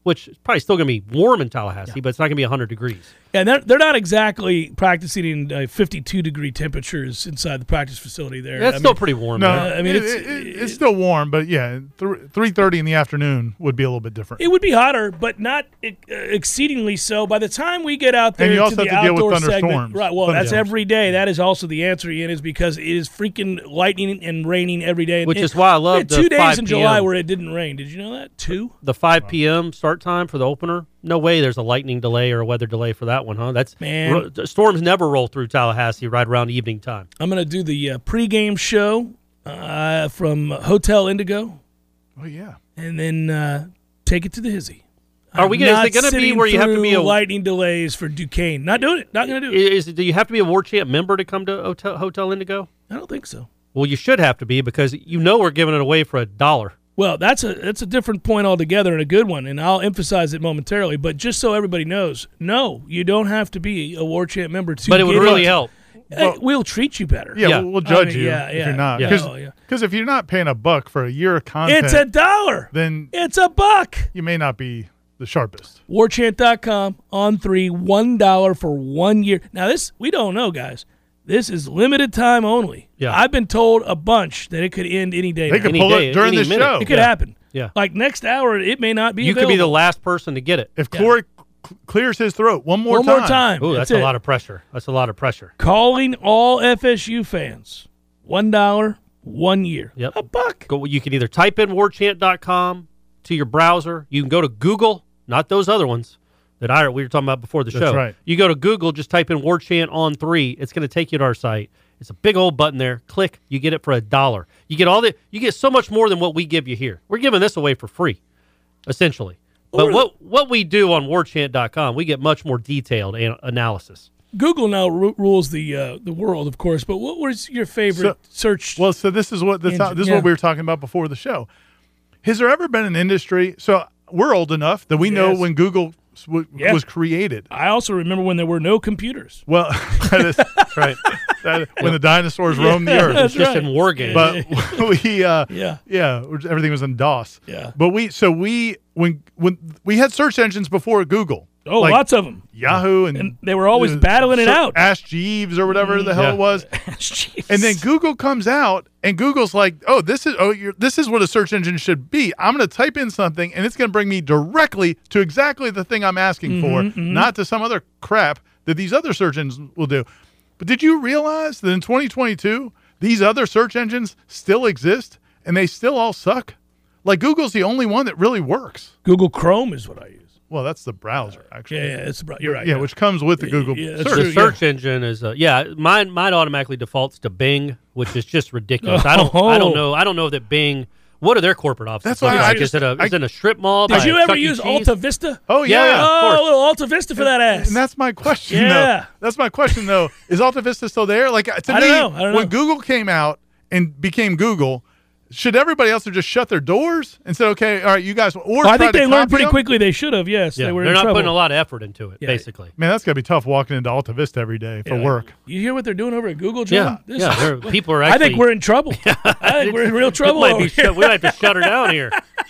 which is probably still going to be warm in Tallahassee, but it's not going to be one hundred degrees. And they're, they're not exactly practicing in uh, fifty-two degree temperatures inside the practice facility there. That's I still mean, pretty warm. No, there. I mean, it- it's- it- it's still warm, but yeah, three thirty in the afternoon would be a little bit different. It would be hotter, but not uh, exceedingly so. By the time we get out there And you to also the have to deal with outdoor segment, thunderstorms. right? Well, that's Thunderstorms. every day. That is also the answer, Ian, is because it is freaking lightning and raining every day. Which And is why I we love had the two days five in p m July where it didn't rain. Did you know that? Two. The five p.m. start time for the opener. No way there's a lightning delay or a weather delay for that one, huh? That's Man. ro- the storms never roll through Tallahassee right around evening time. I'm going to do the uh, pregame show uh, from Hotel Indigo, Oh yeah. and then uh, take it to the hizzy. Are we I'm gonna- is not it gonna be sitting where you have to through be a- lightning delays for Duquesne? Not doing it. Not going to do it. Is do you have to be a War Chant member to come to Hotel, Hotel Indigo? I don't think so. Well, you should have to be because you know we're giving it away for a dollar. Well, that's a that's a different point altogether and a good one, and I'll emphasize it momentarily. But just so everybody knows, no, you don't have to be a War Chant member to But it would get really it. help. Hey, we'll treat you better. Yeah, Yeah. We'll, we'll I judge mean, you yeah, if yeah. you're not. Yeah. Because Oh, yeah. if you're not paying a buck for a year of content, It's a dollar. then It's a buck. you may not be the sharpest. war chant dot com on three, one dollar for one year. Now this we don't know, guys. This is limited time only. Yeah. I've been told a bunch that it could end any day. They now. could Any pull day, it during any this minute. show. It could Yeah. happen. Yeah. Like next hour, it may not be. You could be the available. last person to get it. If Corey cl- clears his throat one more One time, more time. Ooh, that's it. a lot of pressure. That's a lot of pressure. Calling all F S U fans. One dollar, one year. Yep. A buck. Go. You can either type in war chant dot com to your browser. You can go to Google, not those other ones that I we were talking about before the That's show. right. You go to Google, just type in WarChant on three. It's going to take you to our site. It's a big old button there. Click. You get it for a dollar. You get all the. You get so much more than what we give you here. We're giving this away for free, essentially. But Or- what what we do on war chant dot com, we get much more detailed an- analysis. Google now ru- rules the uh, the world, of course. But what was your favorite search? Well, so this is what this, Engine, this is yeah. what we were talking about before the show. Has there ever been an industry? So we're old enough that we know Yes. when Google s- w- Yeah. was created. I also remember when there were no computers. Well, that is, Right. that, when the dinosaurs roamed the earth. That's It's just right. in war games. But we, uh, Yeah. yeah, everything was in DOS. Yeah. But we, so we, when when we had search engines before Google. Oh, like lots of them. Yahoo and, And they were always uh, battling it Sir- out. Ask Jeeves or whatever the hell Yeah. it was. Jeez. And then Google comes out, and Google's like, "Oh, this is oh, you're, this is what a search engine should be. I'm going to type in something, and it's going to bring me directly to exactly the thing I'm asking for, not to some other crap that these other search engines will do." But did you realize that in twenty twenty-two, these other search engines still exist, and they still all suck? Like Google's the only one that really works. Google Chrome is what I use. Well, that's the browser, actually. Yeah, yeah, it's bro- you're right. Yeah, which comes with the Google yeah, that's search. true. the search engine is uh, yeah mine mine automatically defaults to Bing, which is just ridiculous. I don't I don't know I don't know that Bing. What are their corporate offices? That's why look I like? just- is it a I- is it in a strip mall? Did by you a ever Chuck E. use Cheese? Alta Vista? Oh Yeah, yeah, of oh, course. a little Alta Vista for that ass. And that's my question, Yeah. though. That's my question, though. Is Alta Vista still there? Like to I me, don't know. I don't when know. Google came out and became Google, should everybody else have just shut their doors and said, "Okay, all right, you guys"? Or Well, I tried think to they learned copy pretty them? quickly. They should have. Yes, Yeah, they were they're in not trouble. putting a lot of effort into it, Yeah. basically. Man, that's gotta be tough walking into Alta Vista every day for Yeah. work. You hear what they're doing over at Google, Yeah, John? This yeah. is- they're- people are I actually. think we're in trouble. I think we're in real trouble. We might, over be here. shut, we might have to shut her down here.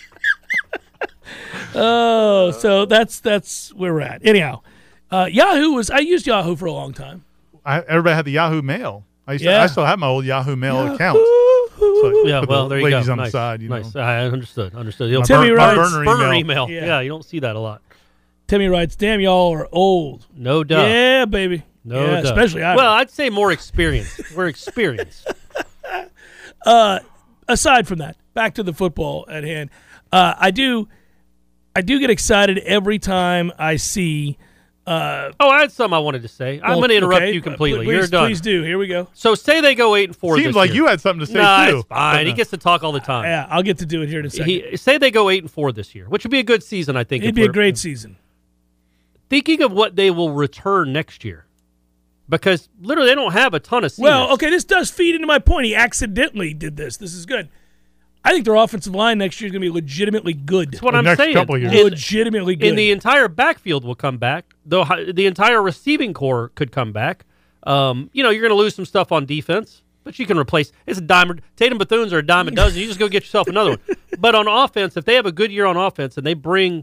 Oh, so that's that's where we're at. Anyhow, uh, Yahoo was. I used Yahoo for a long time. I, everybody had the Yahoo Mail. I used to, Yeah. I still have my old Yahoo Mail account. Woo-hoo. So I Yeah, put well, the there you go. ladies on nice, the side, you nice. know. I understood. Understood. You'll My Timmy bur- my writes- burner burner email. email. Yeah. Yeah. you don't see that a lot. Timmy writes, "Damn, y'all are old." No doubt. Yeah, baby. No yeah, doubt. especially I. Well, I'd say more experienced. We're experienced. aside from that, back to the football at hand. Uh, I do, I do get excited every time I see. Uh, Oh, I had some I wanted to say. I'm well, going to interrupt okay, you completely. Please, You're done. Please do. Here we go. So say they go eight and four. Seems this like year. you had something to say Nah, too. it's fine. He gets to talk all the time. Yeah, I'll get to do it here in a second. He, say they go eight and four this year, which would be a good season, I think. It'd if be a we're- great season. Thinking of what they will return next year, because literally they don't have a ton of seniors. Well, okay, this does feed into my point. He accidentally did this. This is good. I think their offensive line next year is going to be legitimately good. That's what The I'm next saying. couple of years. And- legitimately good. And the entire backfield will come back. The the entire receiving core could come back. Um, you know, you're going to lose some stuff on defense, but you can replace. It's a dime. Tatum Bethune's are a dime a dozen. You just go get yourself another one. But on offense, if they have a good year on offense and they bring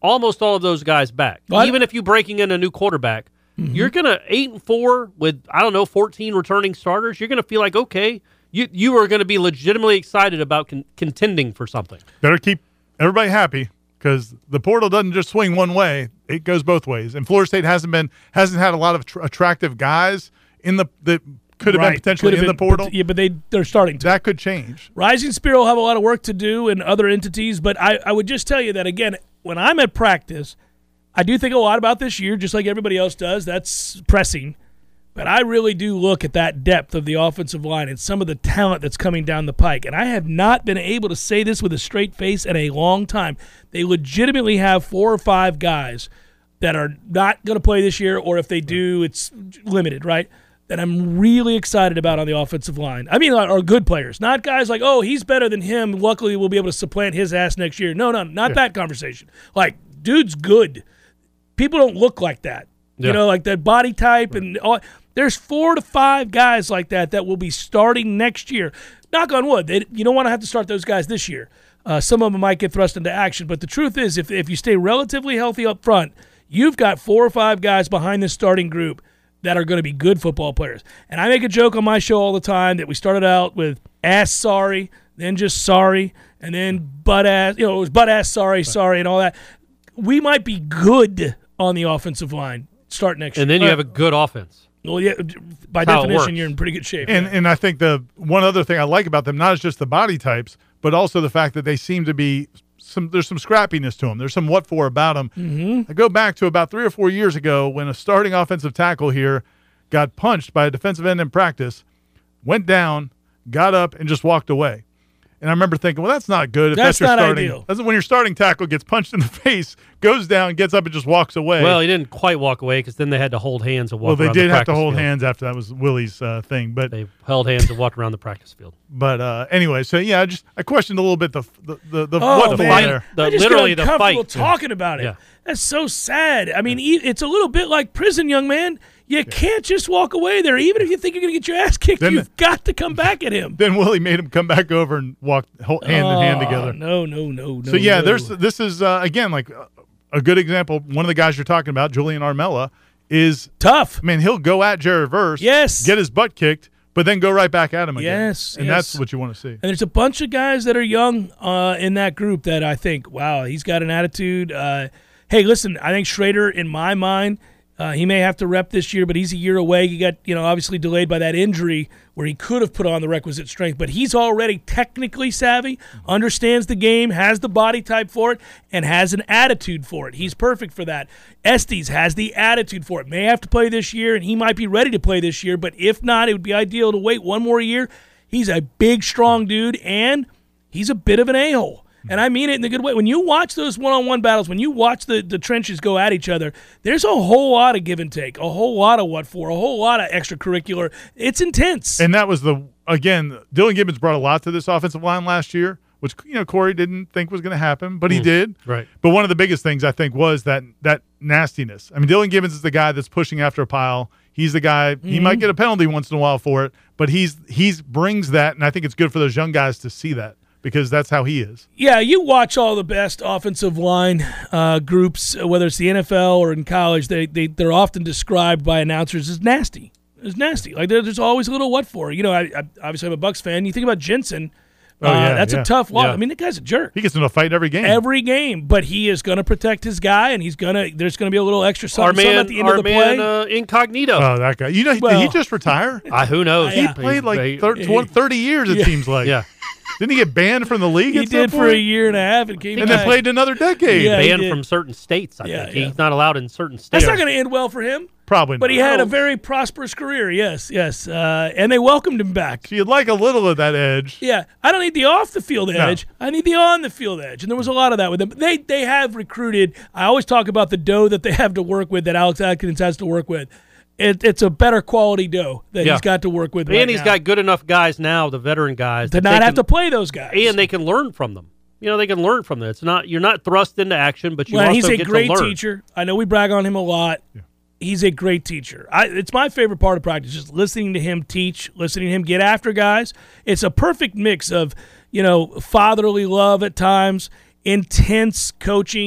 almost all of those guys back. What? Even if you're breaking in a new quarterback, mm-hmm. you're going to eight and four with, I don't know, fourteen returning starters. You're going to feel like, okay, you you are going to be legitimately excited about con- contending for something. Better keep everybody happy because the portal doesn't just swing one way. It goes both ways. And Florida State hasn't been hasn't had a lot of tr- attractive guys in the that could have right. been potentially could have in been, the portal. But, yeah, but they, they're starting to. That could change. Rising Spear will have a lot of work to do and other entities, but I, I would just tell you that, again, when I'm at practice, I do think a lot about this year, just like everybody else does. That's pressing. But I really do look at that depth of the offensive line and some of the talent that's coming down the pike. And I have not been able to say this with a straight face in a long time. They legitimately have four or five guys that are not going to play this year, or if they do, it's limited, right? That I'm really excited about on the offensive line. I mean, are good players, not guys like, oh, he's better than him. Luckily, we'll be able to supplant his ass next year. No, no, not yeah. that conversation. Like, dude's good. People don't look like that. Yeah. You know, like that body type and all. There's four to five guys like that that will be starting next year. Knock on wood. They, you don't want to have to start those guys this year. Uh, some of them might get thrust into action. But the truth is, if if you stay relatively healthy up front, you've got four or five guys behind this starting group that are going to be good football players. And I make a joke on my show all the time that we started out with ass sorry, then just sorry, and then butt ass, you know, it was butt ass sorry, sorry, and all that. We might be good on the offensive line start next and year. And then you have a good offense. Well, yeah, by How definition, you're in pretty good shape. And yeah. and I think the one other thing I like about them, not just the body types, but also the fact that they seem to be some. There's some scrappiness to them. There's some what for about them. Mm-hmm. I go back to about three or four years ago when a starting offensive tackle here got punched by a defensive end in practice, went down, got up, and just walked away. And I remember thinking, well, that's not good. If that's, that's your not starting, ideal. That's when your starting tackle gets punched in the face, goes down, gets up, and just walks away. Well, he didn't quite walk away because then they had to hold hands and walk. Well, they around did the have to hold field. hands after that was Willie's uh, thing, but they held hands and walked around the practice field. But uh, anyway, so yeah, I just I questioned a little bit the the the, the oh, what the man. there. The, I just literally get the uncomfortable fight. talking about it. Yeah. That's so sad. I mean, yeah. it's a little bit like prison, young man. You yeah. can't just walk away there. Even if you think you're going to get your ass kicked, then, you've got to come back at him. Then Willie made him come back over and walk hand oh, in hand together. No, no, no, no. So yeah, no. there's this is uh, again like a good example. One of the guys you're talking about, Julian Armella, is tough. Man, he'll go at Jared Verse, yes, get his butt kicked, but then go right back at him again. Yes, and yes. that's what you want to see. And there's a bunch of guys that are young uh, in that group that I think, wow, he's got an attitude. Uh, hey, listen, I think Schrader, in my mind, uh, he may have to rep this year, but he's a year away. He got, you know, obviously delayed by that injury where he could have put on the requisite strength, but he's already technically savvy, understands the game, has the body type for it, and has an attitude for it. He's perfect for that. Estes has the attitude for it. May have to play this year, and he might be ready to play this year, but if not, it would be ideal to wait one more year. He's a big, strong dude, and he's a bit of an a-hole. And I mean it in a good way. When you watch those one-on-one battles, when you watch the, the trenches go at each other, there's a whole lot of give and take, a whole lot of what for, a whole lot of extracurricular. It's intense. And that was the, again, Dylan Gibbons brought a lot to this offensive line last year, which, you know, Corey didn't think was going to happen, but he mm, did. Right. But one of the biggest things, I think, was that that nastiness. I mean, Dylan Gibbons is the guy that's pushing after a pile. He's the guy, mm-hmm. he might get a penalty once in a while for it, but he's he's brings that, and I think it's good for those young guys to see that. Because that's how he is. Yeah, you watch all the best offensive line uh, groups, whether it's the N F L or in college, they, they, they're often described by announcers as nasty. It's nasty. Like, there's always a little what for. You know, I, I obviously I'm a Bucs fan. You think about Jensen. Oh, yeah, uh, that's yeah. a tough loss. Yeah. I mean, the guy's a jerk. He gets into a fight every game. Every game. But he is going to protect his guy, and he's going to. There's going to be a little extra something, our man, something at the end our of the man, play. Uh, Incognito. Oh, that guy. You know, well, did he just retire? uh, who knows? Uh, he yeah. played like he, thirty, he, thirty years, it yeah. seems like. Yeah. Didn't he get banned from the league? He at some did for point? a year and a half and came and back. then played another decade. Yeah, he Banned did. from certain states, I Yeah, think. yeah. He's not allowed in certain states. That's not going to end well for him. Probably not. But he had a very prosperous career, yes, yes. Uh, and they welcomed him back. So you'd like a little of that edge. Yeah, I don't need the off-the-field No. edge. I need the on-the-field edge. And there was a lot of that with them. They they have recruited. I always talk about the dough that they have to work with, that Alex Atkins has to work with. It, it's a better quality dough that Yeah. he's got to work with And right he's now. got good enough guys now, the veteran guys, to that not they have can, to play those guys. and they can learn from them. You know, they can learn from them. It's not you're not thrust into action, but you well, also he's a get great to learn. teacher. I know we brag on him a lot. Yeah. He's a great teacher. I, it's my favorite part of practice, just listening to him teach, listening to him get after guys. It's a perfect mix of, you know, fatherly love at times, intense coaching,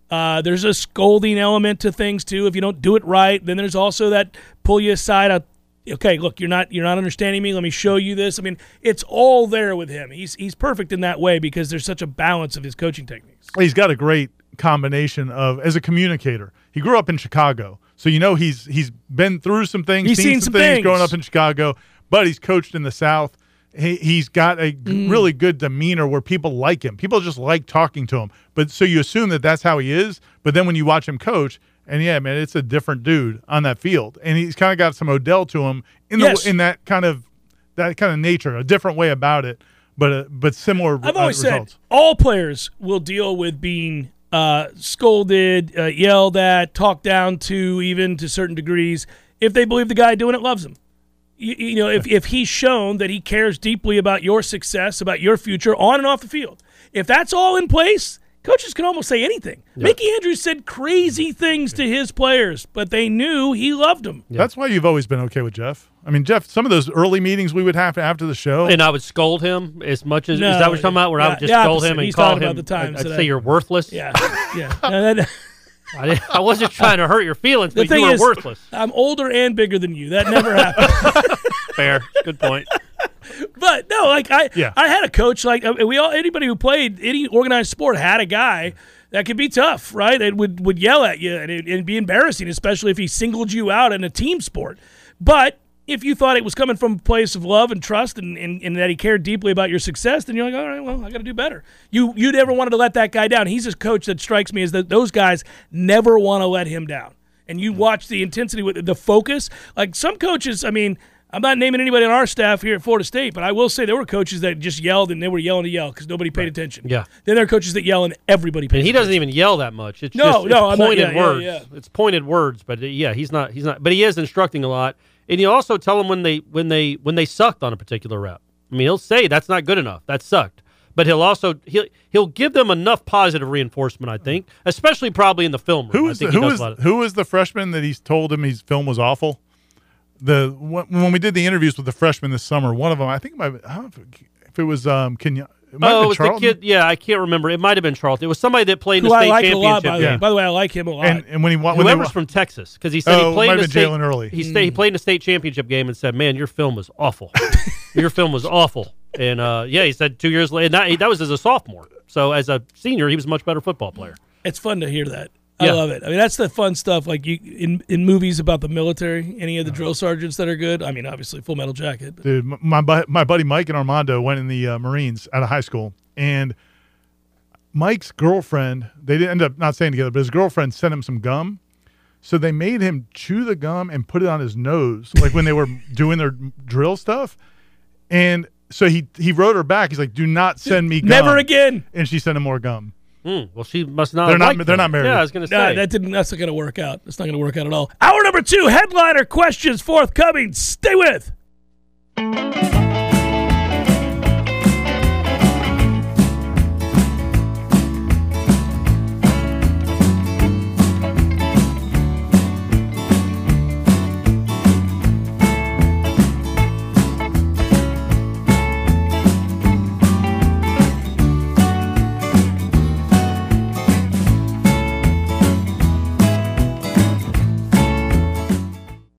Uh, there's a scolding element to things too. If you don't do it right, then there's also that pull you aside. A, okay, look, you're not you're not understanding me. Let me show you this. I mean, it's all there with him. He's he's perfect in that way because there's such a balance of his coaching techniques. He's got a great combination of as a communicator. He grew up in Chicago, so you know he's he's been through some things. He's seen, seen some, some things, things growing up in Chicago, but he's coached in the South. He, he's got a Mm. really good demeanor where people like him. People just like talking to him. But so you assume that that's how he is. But then when you watch him coach, and yeah, man, it's a different dude on that field, and he's kind of got some Odell to him in the Yes. in that kind of that kind of nature, a different way about it, but uh, but similar. I've uh, always results. said all players will deal with being uh, scolded, uh, yelled at, talked down to, even to certain degrees, if they believe the guy doing it loves them. You, you know, if, if he's shown that he cares deeply about your success, about your future on and off the field. If that's all in place, coaches can almost say anything. Yeah. Mickey Andrews said crazy things to his players, but they knew he loved them. Yeah. That's why you've always been okay with Jeff. I mean, Jeff, some of those early meetings we would have after the show. And I would scold him as much as No, is that what you're talking about? Where I yeah, would just the scold opposite. him and He's call talking him. about the times I'd that say I- you're worthless. Yeah, yeah. No, that- I, didn't- I wasn't trying to hurt your feelings, the but thing you were is, worthless. I'm older and bigger than you. That never happened. Fair. Good point. But no, like I, Yeah. I had a coach. Like uh, we all, anybody who played any organized sport had a guy that could be tough, right? And would would yell at you, and it, it'd be embarrassing, especially if he singled you out in a team sport. But if you thought it was coming from a place of love and trust, and, and, and that he cared deeply about your success, then you're like, all right, well, I got to do better. You you never wanted to let that guy down. He's a coach that strikes me as that those guys never want to let him down. And you watch the intensity with the focus. Like some coaches, I mean, I'm not naming anybody on our staff here at Florida State, but I will say there were coaches that just yelled and they were yelling to yell because nobody paid attention. Yeah. Then there are coaches that yell and everybody pays And he doesn't attention. even yell that much. It's No, just it's no, I'm not- pointed yeah, yeah, words. yeah. It's pointed words, but uh, yeah, he's not. He's not. But he is instructing a lot, and you also tell them when they when they when they sucked on a particular rep. I mean, he'll say that's not good enough. That sucked. But he'll also he'll he'll give them enough positive reinforcement, I think, especially probably in the film room. Who I was think the, he who does was a lot of- who was the freshman that he's told him his film was awful? The when, when we did the interviews with the freshmen this summer, one of them, I think it might, I don't know if, if it was um Kenya. It might have Oh, been it was the Charlton. kid. Yeah, I can't remember. It might have been Charlton. It was somebody that played in Who the I state like a championship lot, by the way. game. By the way, I like him a lot. And and when he wa- when they Whoever's wa- from Texas, because he said Oh, he played might in the have been state. Jalen Early. He stayed, he played in the state championship game and said, "Man, your film was awful. Your film was awful." And uh, yeah, he said two years later. That, that was as a sophomore. So as a senior, he was a much better football player. It's fun to hear that. I Yeah. love it. I mean, that's the fun stuff. Like you in in movies about the military, any of the drill sergeants that are good. I mean, obviously, Full Metal Jacket. But Dude, m- my bu- my buddy Mike and Armando went in the uh, Marines out of high school, and Mike's girlfriend, they didn't end up not staying together, but his girlfriend sent him some gum. So they made him chew the gum and put it on his nose, like when they were doing their drill stuff. And so he he wrote her back. He's like, "Do not send me gum." never again. And she sent him more gum. Hmm, well, she must not. They're have not- liked they're him. not married. Yeah, I was going to No, say that didn't. That's not going to work out. It's not going to work out at all. Hour number two, headliner questions forthcoming. Stay with.